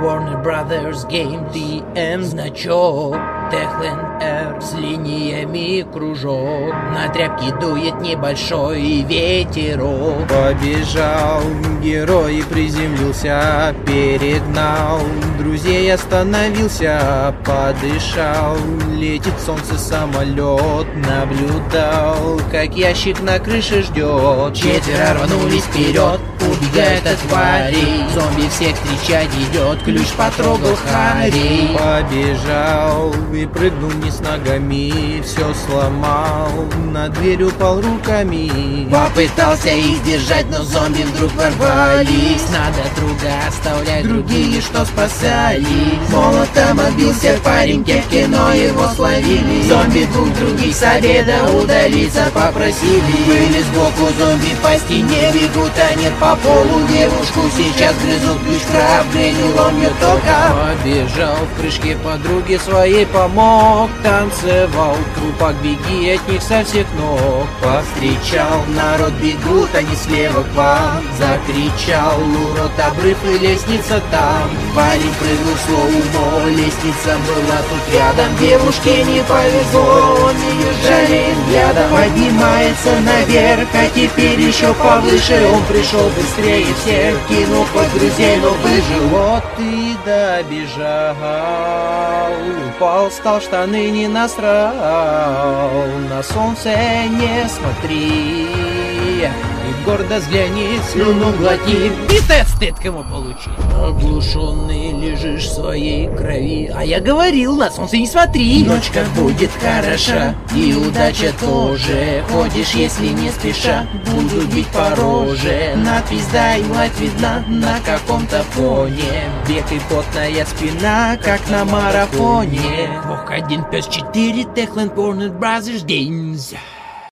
Warner Brothers Game TM значок, Techland R с линиями кружок, на тряпке дует небольшой ветерок. Побежал герой и приземлился, перегнал друзей, остановился, подышал. Летит солнце, самолет, наблюдал, как ящик на крыше ждет. Четверо рванулись вперед, убегают от тварей. Зомби всех встречать идет, ключ потрогал Харри. Побежал и прыгнул вниз ногами, все сломал, на дверь упал руками. Попытался их держать, но зомби вдруг ворвались. Надо друга оставлять, другие что спасались. Молотом отбился парень, те в кино его словили. Зомби двух других с обеда удалиться попросили. Были сбоку зомби по стене, бегут они по полу. Девушку сейчас грызут, ключ проапгрейдил он ее только. Побежал в прыжке подруге своей помог, танцевал в трупах, беги от них со всех ног. Повстречал народ, бегут они слева к вам. Закричал урод, обрыв и лестница там. Парень прыгнул в слоумо, лестница была тут рядом. Девушке не повезло, он ее жалеет взглядом. Поднимается наверх, а теперь еще повыше. Он пришел быстрее всех, кинул под друзей, но выжил. Вот и добежал, упал, стал, штаны не насрал. На солнце не смотри, и гордо взгляни, слюну глоти. Пистец стыд кому получить. Оглушенный лежишь в своей крови. А я говорил, на солнце не смотри. Ночка будет хороша, и удача тоже. Ходишь, если не спеша, буду бить по роже. Надпись «Дай мать» видна на каком-то фоне. Бег и потная спина, как на марафоне. Бог 1 пес 4, Techland Warner Brothers Games.